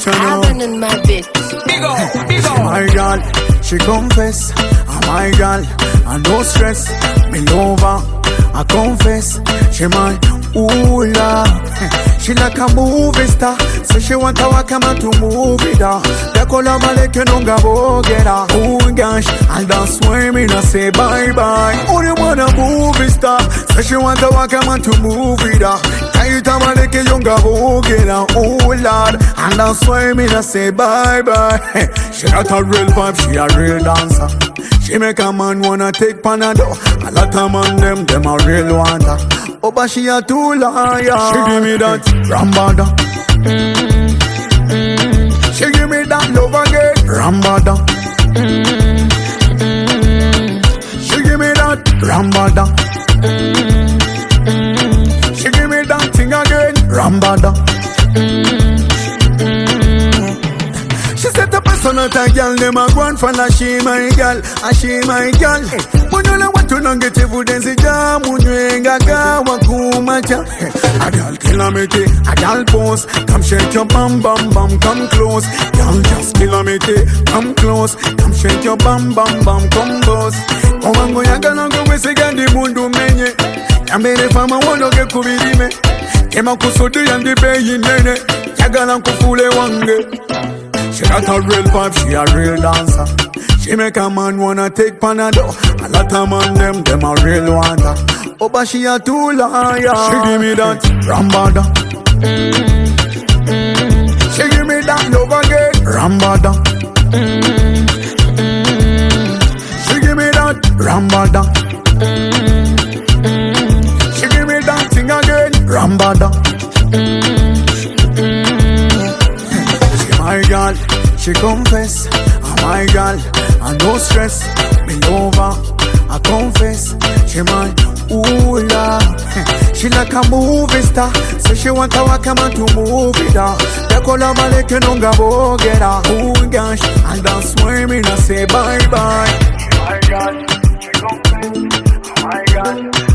Having in my bitch. She my girl, she confess. Oh my girl, I no stress. Me love her, I confess. She my ooh love. She like a movie star, so she want to walk out to movie da. The color maleke nunga bogera. Oh gosh, and that's why me not say bye bye. Only want a movie star, so she want to walk out to movie da. Kaita maleke yunga bogera. Oh lord, and that's why me not say bye bye. She got a real vibe, she a real dancer. She make a man wanna take Panado. A lot of man them a real wonder. Oh, but she a too liar. She give me that Rambada. She give me that love again. Rambada. She give me that Rambada. She give me that thing again. Rambada. She set up a son of a girl, them a grandfather, she my girl, and she my girl. When you know what to not get evidence, jam, when you ain't got wakumacha. A girl kilometer, a girl pose, come shake your bam bam bam, come close. Girl just kilometer, come close, come shake your bam bam bam, come close. Come on, go yaga no go we again the mundu menye. Yambere fama wono ge kubirime. Kema kusudi yandi beyi nene, yaga na kufule wange. She got a real vibe, she a real dancer. She make a man wanna take Panado. A lot of man them a real wonder. Oh, but she a too liar. She give me that Rambada. She give me that love again. Rambada. She give me that Rambada. She give me that thing again. Rambada. My girl, she confess. Oh my girl, I no stress. Me love her, I confess. She my ooh love. She like a movie star, so she want to walk out to movie da. The color maleke nunga bogera. Oh gosh, and that's why me not say bye bye. My God, she confess. Oh my God.